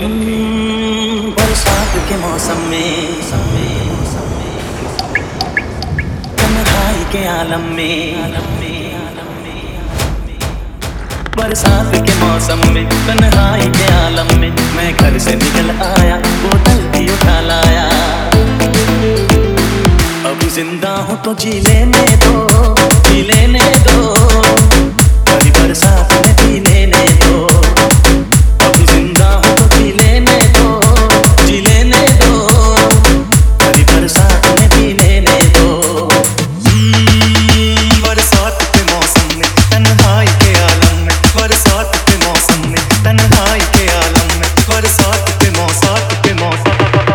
बरसात के मौसम में तन्हाई के आलम में, बरसात के मौसम में तन्हाई के आलम में मैं घर से निकल आया, बोतल भी उठा लाया। अब जिंदा हूँ तो जी लेने दो, जी लेने दो, बड़ी बरसात में जी लेने दो। अब जिंदा हूँ तो जी लेने दो, जी लेने दो, बड़ी बरसात में जी लेने दो। बरसात के मौसम में तन्हाई के आलम में, बरसात के मौसम में तन्हाई के आलम में, बरसात के मौसम के मौसम।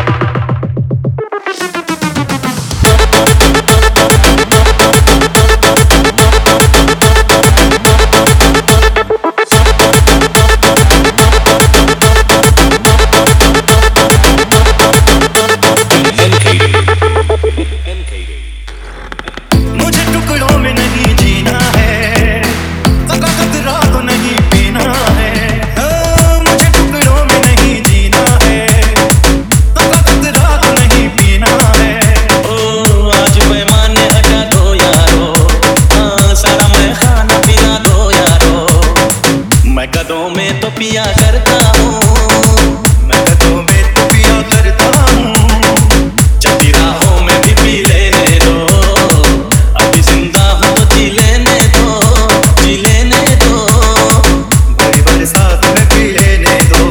मुझे टुकड़ों में नहीं जीना है, खतरा तो नहीं पीना है। मुझे टुकड़ों में नहीं जीना है, खतरा तो नहीं पीना है। ओ आज पैमाने हटा दो यारो, सारा मैं खाना पीना दो यारो। मैं कदों में तो पिया करता हूँ, मैं कदों में तो पिया करता हूँ। चलती राहों में भी पी लेने दो, अभी जिंदा हूँ तो जी लेने दो, जी लेने दो, बड़ी बरसात में पी लेने दो।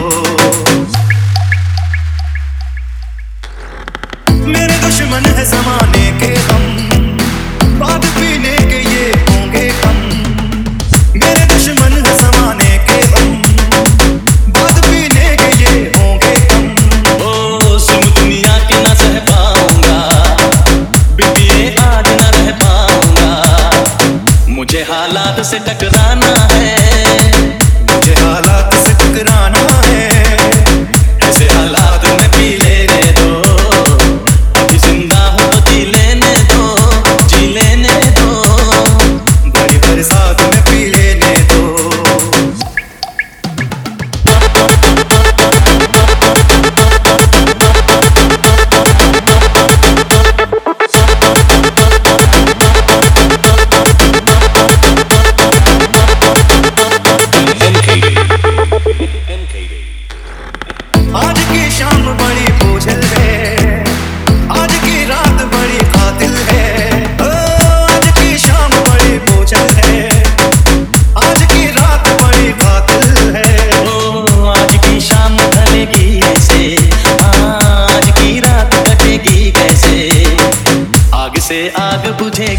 मेरे दुश्मन है ज़माने के हम, बाद पीने के ये होंगे हम। मेरे दुश्मन है ज़माने के हम, बाद पीने के ये होंगे हम। ओ सुन दुनिया की ना सह पाऊंगा, बिपिए आज ना रह पाऊंगा। मुझे हालात से टकराना है, मुझे हालात से टकराना है। ऐसे हालात में पी लेने दो, अभी जिंदा हूँ तो जी लेने दो, जी लेने दो, बड़ी बरसात में पी लेने दो। आज की शाम बड़ी बोझल है, आज की रात बड़ी कातिल है। आज की शाम बड़ी बोझल है, आज की रात बड़ी कातिल है। ओ आज की शाम ढलेगी ऐसे, आज की रात कटेगी कैसे। आग से आग बुझे